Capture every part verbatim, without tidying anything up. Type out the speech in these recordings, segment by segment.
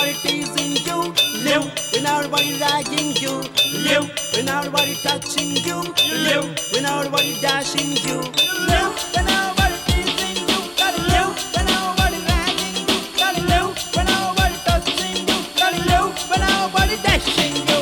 nobody teasing you. Live when nobody ragging you. Live when nobody touching you. Live when nobody dashing you. Live when nobody teasing you. Gotta live when nobody ragging you. Gotta live when nobody touching you. Gotta live when nobody dashing you.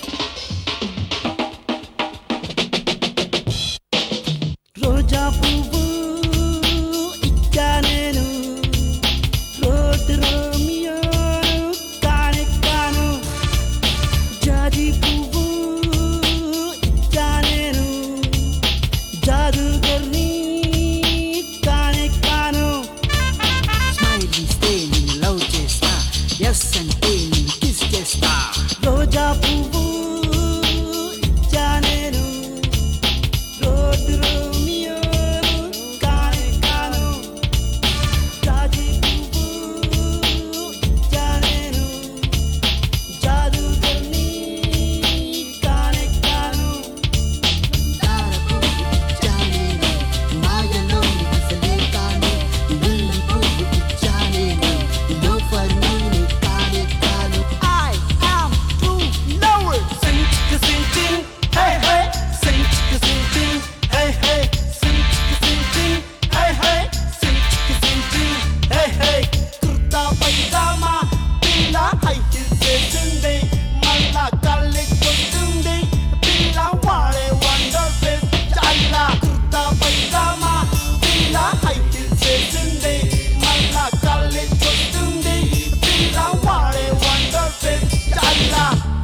రోజా పువ్వు ఇచ్చా నేను road Romeo కానే కాను జాజి పువ్వు ఇచ్చా నేను జాదుగర్ని కానే కాను స్మైలీ స్టే నిన్ను లవ్ చేస్తా ఎస్ అంటే నిన్ను కిస్ చేస్తా రోజా పువ్వు ఇచ్చా నేను రోడ్ రోమియో కానే కాను జాజి పువ్వు ఇచ్చా నేను జాదుగర్ని కానే కాను తార పువ్వు ఇచ్చా నేను మాయలో అసలే కాను లిల్లీ పువ్వు ఇచ్చా నేను లోఫర్ నేను కానే కాను I am too lower. Sing chicka sing ching, hey hey. Sing chicka sing ching, hey hey. Sing chicka sing ching, hey hey. Sing chicka sing ching, hey hey. Kurta pajama, pila high heels వేసింది మళ్ళా కళ్ళకి కొట్టింది పిల్ల వాడే wonder face చాలా కుర్తా పైజామా పిల్ల high heels వేసింది మళ్ళా కళ్ళకి కొట్టింది పిల్ల వాడే వండర్ ఫేస్ చాలా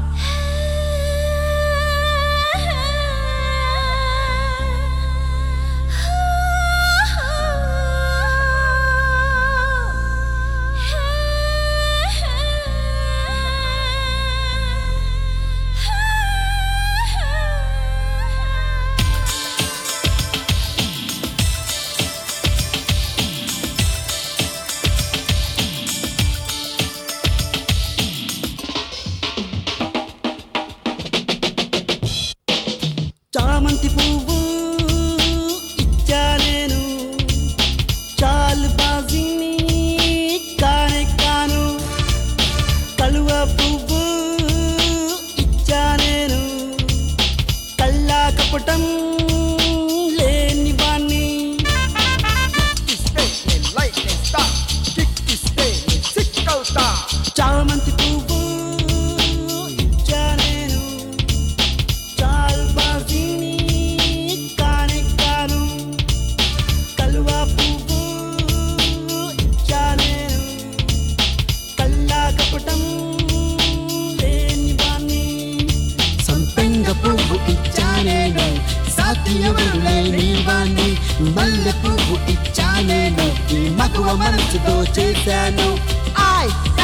చామంతి పువ్వు ఇచ్చా నేను చాలు బాజిని కానే కాను కలువ పువ్వు ఇచ్చా నేను కల్లా కపటం లేని వాణ్ణి చామంతి పువ్వు ఇచ్చా నేను చాలు బాజిని కానే కాను కలువ పువ్వు ఇచ్చా నేను కల్లా కపటం లేని వాణ్ణి సంపెంగ పువ్వు ఇచ్చా నేను సాటి ఎవరు లేని వాణ్ణి మల్లె పువ్వు ఇచ్చా నేను ఈ మగువ మనసుతో చేశాను I